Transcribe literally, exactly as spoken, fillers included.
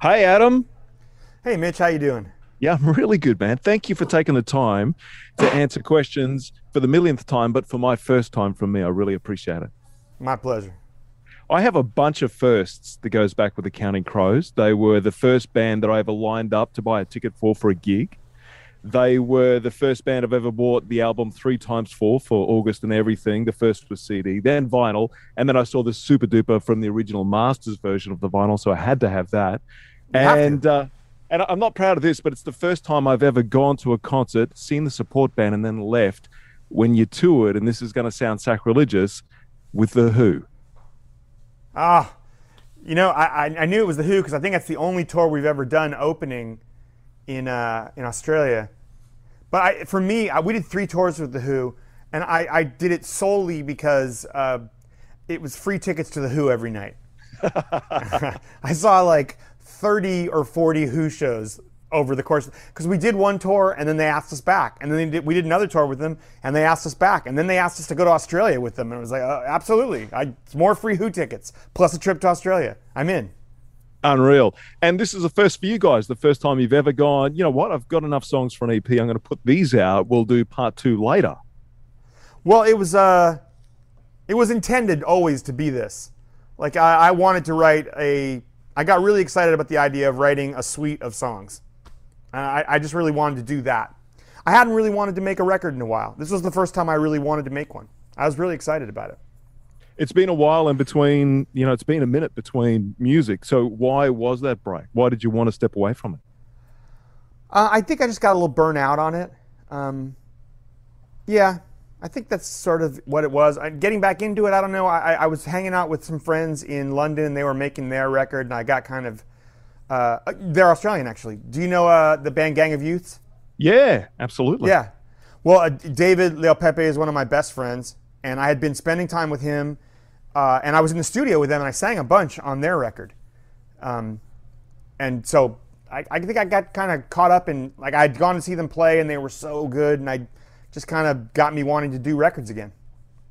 Hey, Adam. Hey Mitch, how you doing? Yeah, I'm really good, man. Thank you for taking the time to answer questions for the millionth time, but for my first time from me, I really appreciate it. My pleasure. I have a bunch of firsts that goes back with the Counting Crows. They were the first band that I ever lined up to buy a ticket for for a gig. They were the first band I've ever bought the album three times for for August and everything. The first was C D, then vinyl, and then I saw the super duper from the original Masters version of the vinyl, so I had to have that. You have to. And uh, and I'm not proud of this, but it's the first time I've ever gone to a concert, seen the support band, and then left when you toured. And this is going to sound sacrilegious with the Who. Ah, you know, I, I I knew it was the Who because I think that's the only tour we've ever done opening in uh, in Australia. But I, for me, I, we did three tours with the Who, and I, I did it solely because uh, it was free tickets to the Who every night. I saw like thirty or forty Who shows over the course because we did one tour and then they asked us back, and then they did, we did another tour with them and they asked us back, and then they asked us to go to Australia with them, and it was like uh, absolutely, I, more free Who tickets plus a trip to Australia. I'm in. Unreal. And this is the first for you guys, the first time you've ever gone, you know what, I've got enough songs for an E P. I'm going to put these out. We'll do part two later. Well, it was uh, it was intended always to be this. Like I, I wanted to write a. I got really excited about the idea of writing a suite of songs. I, I just really wanted to do that. I hadn't really wanted to make a record in a while. This was the first time I really wanted to make one. I was really excited about it. It's been a while in between, you know, it's been a minute between music. So why was that break? Why did you want to step away from it? Uh, I think I just got a little burnt out on it. Um, yeah, I think that's sort of what it was. I, getting back into it, I don't know. I, I was hanging out with some friends in London. They were making their record, and I got kind of. Uh, they're Australian, actually. Do you know uh, the band Gang of Youths? Yeah, absolutely. Yeah. Well, uh, David Leo Pepe is one of my best friends, and I had been spending time with him, uh, and I was in the studio with them, and I sang a bunch on their record. Um, and so I, I think I got kind of caught up in, like, I'd gone to see them play, and they were so good, and I just kind of got me wanting to do records again.